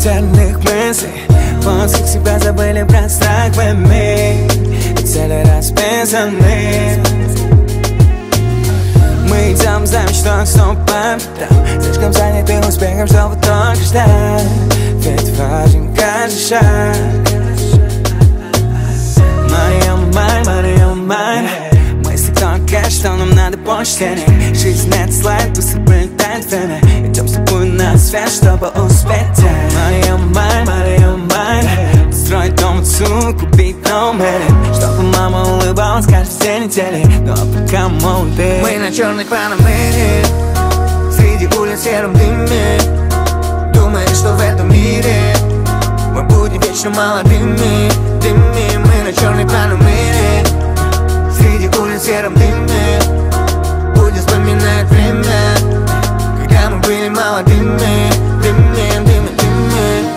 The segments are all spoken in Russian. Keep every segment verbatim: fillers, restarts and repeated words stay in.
Печальных мыслей, в поисках себя забыли про страх в миг, и цели расписаны. Мы идем за мечтой, снова по пятам, слишком заняты успехом, чтобы только ждать, ведь важен каждый шаг. Money on my mind, money on my mind. Мысли только, что нам надо больше денег. Жизнь это слайд, быстро пролетает время. Идем с тобой на свет, чтобы успеть. Money on my mind, money on my mind. Строить дом отцу, купить дом Эллен, чтобы мама улыбалась каждый день недели. Но пока молоды, мы на черной панамере, среди улиц в сером дыме. Думаешь, что в этом мире мы будем вечно молодыми, дыми. Мы на черной панамере, среди улиц в сером дыме. Будем вспоминать время, когда мы были молодыми, дыми, дыми, дыми.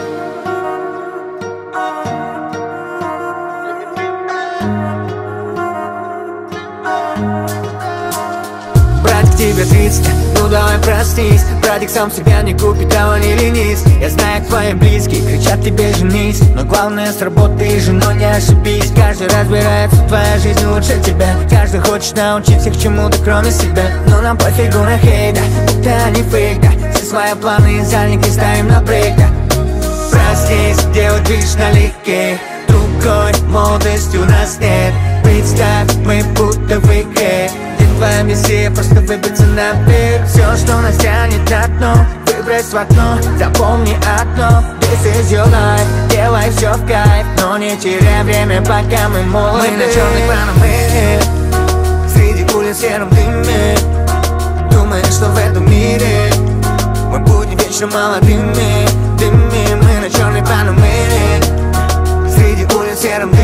Братик, тебе тридцать, ну давай простись. Братик сам себя не купит, того не ленись. Я знаю, твои близкие кричат тебе женись, но главное с работы женой не ошибись. Каждый разбирается, твоя жизнь лучше тебя. Каждый хочет научиться к чему-то кроме себя. Но нам пофигу на хейта, будто они фейк, да. Все свои планы и сальники ставим на брейк, да. Простись, делать движ налегке. Другой молодости у нас нет. Представь, мы будто в игре. Твоя миссия просто выбиться наверх. Все, что нас тянет на дно, выбрось в окно. Запомни одно, this is your life. Делай все в кайф, но не теряй время, пока мы молоды. Мы на черной панамере, среди улиц в сером дыме. Думаешь, что в этом мире мы будем вечно молодыми, дыми. Мы на черной панамере, среди улиц в сером дыме.